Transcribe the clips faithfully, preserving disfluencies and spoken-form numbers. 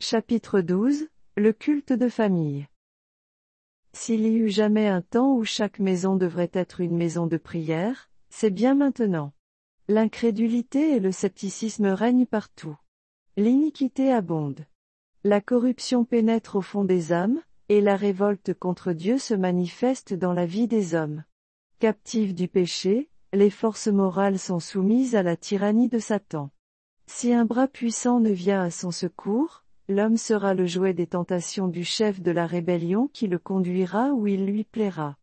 Chapitre douze, le culte de famille. S'il y eut jamais un temps où chaque maison devrait être une maison de prière, c'est bien maintenant. L'incrédulité et le scepticisme règnent partout. L'iniquité abonde. La corruption pénètre au fond des âmes, et la révolte contre Dieu se manifeste dans la vie des hommes. Captives du péché, les forces morales sont soumises à la tyrannie de Satan. Si un bras puissant ne vient à son secours, l'homme sera le jouet des tentations du chef de la rébellion qui le conduira où il lui plaira.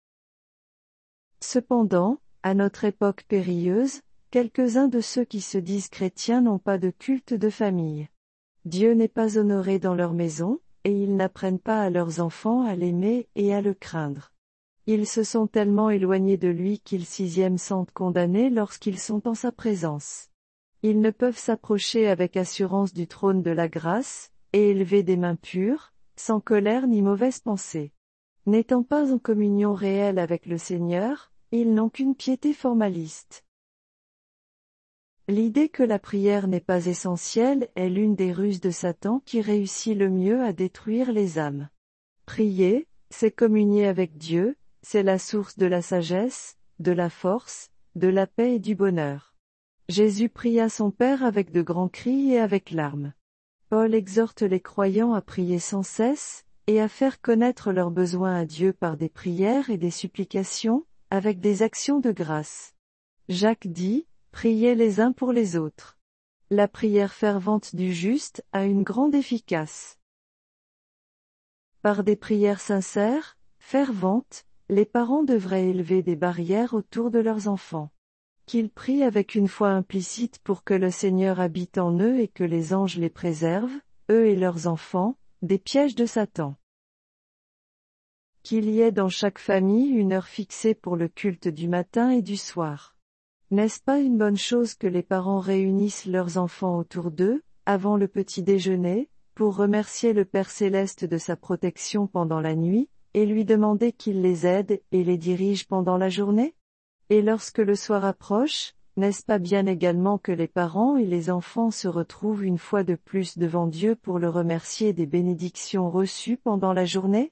Cependant, à notre époque périlleuse, quelques-uns de ceux qui se disent chrétiens n'ont pas de culte de famille. Dieu n'est pas honoré dans leur maison, et ils n'apprennent pas à leurs enfants à l'aimer et à le craindre. Ils se sont tellement éloignés de lui qu'ils sixième sentent condamnés lorsqu'ils sont en sa présence. Ils ne peuvent s'approcher avec assurance du trône de la grâce, et élever des mains pures, sans colère ni mauvaise pensée. N'étant pas en communion réelle avec le Seigneur, ils n'ont qu'une piété formaliste. L'idée que la prière n'est pas essentielle est l'une des ruses de Satan qui réussit le mieux à détruire les âmes. Prier, c'est communier avec Dieu, c'est la source de la sagesse, de la force, de la paix et du bonheur. Jésus pria son Père avec de grands cris et avec larmes. Paul exhorte les croyants à prier sans cesse, et à faire connaître leurs besoins à Dieu par des prières et des supplications, avec des actions de grâce. Jacques dit, « Priez les uns pour les autres ». La prière fervente du juste a une grande efficace. Par des prières sincères, ferventes, les parents devraient élever des barrières autour de leurs enfants. Qu'ils prient avec une foi implicite pour que le Seigneur habite en eux et que les anges les préservent, eux et leurs enfants, des pièges de Satan. Qu'il y ait dans chaque famille une heure fixée pour le culte du matin et du soir. N'est-ce pas une bonne chose que les parents réunissent leurs enfants autour d'eux, avant le petit déjeuner, pour remercier le Père Céleste de sa protection pendant la nuit, et lui demander qu'il les aide et les dirige pendant la journée? Et lorsque le soir approche, n'est-ce pas bien également que les parents et les enfants se retrouvent une fois de plus devant Dieu pour le remercier des bénédictions reçues pendant la journée?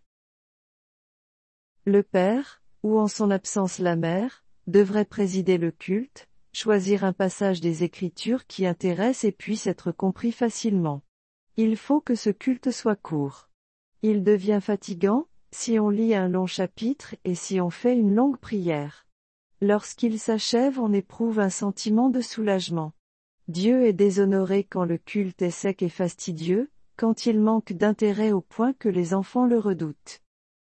Le père, ou en son absence la mère, devrait présider le culte, choisir un passage des Écritures qui intéresse et puisse être compris facilement. Il faut que ce culte soit court. Il devient fatigant, si on lit un long chapitre et si on fait une longue prière. Lorsqu'il s'achève, on éprouve un sentiment de soulagement. Dieu est déshonoré quand le culte est sec et fastidieux, quand il manque d'intérêt au point que les enfants le redoutent.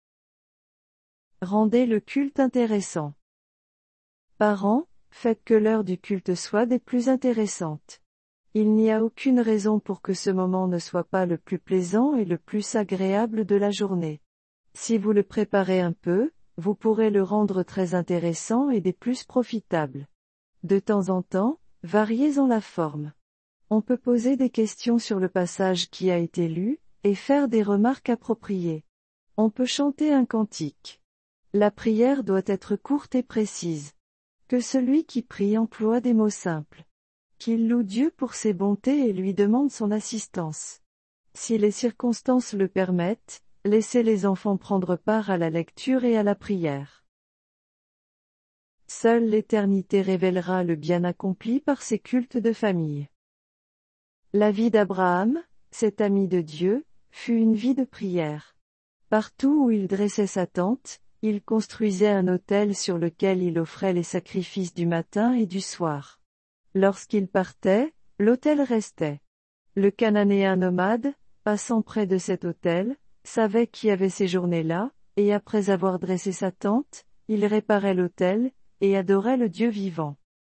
Rendez le culte intéressant. Parents, faites que l'heure du culte soit des plus intéressantes. Il n'y a aucune raison pour que ce moment ne soit pas le plus plaisant et le plus agréable de la journée. Si vous le préparez un peu, vous pourrez le rendre très intéressant et des plus profitables. De temps en temps, variez-en la forme. On peut poser des questions sur le passage qui a été lu, et faire des remarques appropriées. On peut chanter un cantique. La prière doit être courte et précise. Que celui qui prie emploie des mots simples. Qu'il loue Dieu pour ses bontés et lui demande son assistance. Si les circonstances le permettent, laissez les enfants prendre part à la lecture et à la prière. Seule l'éternité révélera le bien accompli par ces cultes de famille. La vie d'Abraham, cet ami de Dieu, fut une vie de prière. Partout où il dressait sa tente, il construisait un autel sur lequel il offrait les sacrifices du matin et du soir. Lorsqu'il partait, l'autel restait. Le Cananéen nomade, passant près de cet autel, savait qui avait séjourné là, et après avoir dressé sa tente, il réparait l'autel, et adorait le Dieu vivant.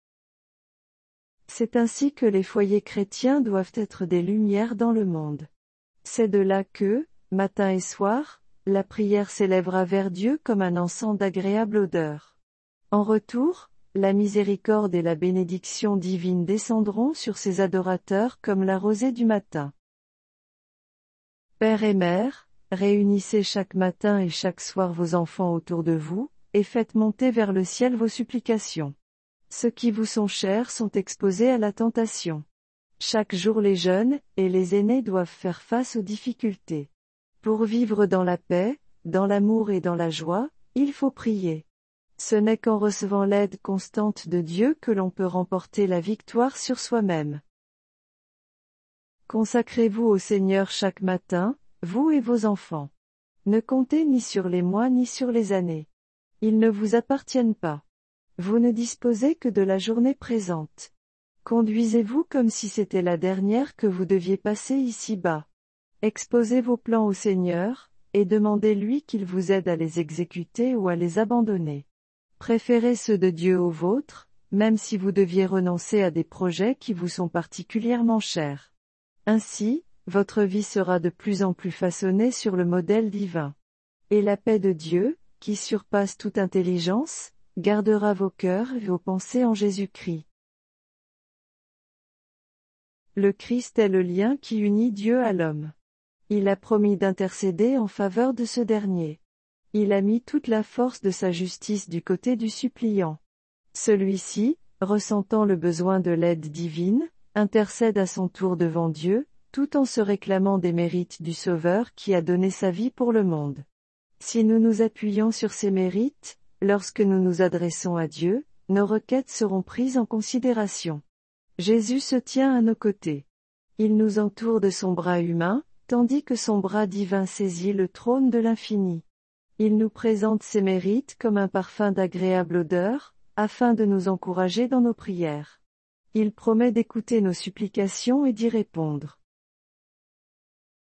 C'est ainsi que les foyers chrétiens doivent être des lumières dans le monde. C'est de là que, matin et soir, la prière s'élèvera vers Dieu comme un encens d'agréable odeur. En retour, la miséricorde et la bénédiction divine descendront sur ses adorateurs comme la rosée du matin. Père et mère, réunissez chaque matin et chaque soir vos enfants autour de vous, et faites monter vers le ciel vos supplications. Ceux qui vous sont chers sont exposés à la tentation. Chaque jour les jeunes et les aînés doivent faire face aux difficultés. Pour vivre dans la paix, dans l'amour et dans la joie, il faut prier. Ce n'est qu'en recevant l'aide constante de Dieu que l'on peut remporter la victoire sur soi-même. Consacrez-vous au Seigneur chaque matin, vous et vos enfants. Ne comptez ni sur les mois ni sur les années. Ils ne vous appartiennent pas. Vous ne disposez que de la journée présente. Conduisez-vous comme si c'était la dernière que vous deviez passer ici-bas. Exposez vos plans au Seigneur, et demandez-lui qu'il vous aide à les exécuter ou à les abandonner. Préférez ceux de Dieu aux vôtres, même si vous deviez renoncer à des projets qui vous sont particulièrement chers. Ainsi, votre vie sera de plus en plus façonnée sur le modèle divin. Et la paix de Dieu, qui surpasse toute intelligence, gardera vos cœurs et vos pensées en Jésus-Christ. Le Christ est le lien qui unit Dieu à l'homme. Il a promis d'intercéder en faveur de ce dernier. Il a mis toute la force de sa justice du côté du suppliant. Celui-ci, ressentant le besoin de l'aide divine, intercède à son tour devant Dieu, tout en se réclamant des mérites du Sauveur qui a donné sa vie pour le monde. Si nous nous appuyons sur ces mérites, lorsque nous nous adressons à Dieu, nos requêtes seront prises en considération. Jésus se tient à nos côtés. Il nous entoure de son bras humain, tandis que son bras divin saisit le trône de l'infini. Il nous présente ses mérites comme un parfum d'agréable odeur, afin de nous encourager dans nos prières. Il promet d'écouter nos supplications et d'y répondre.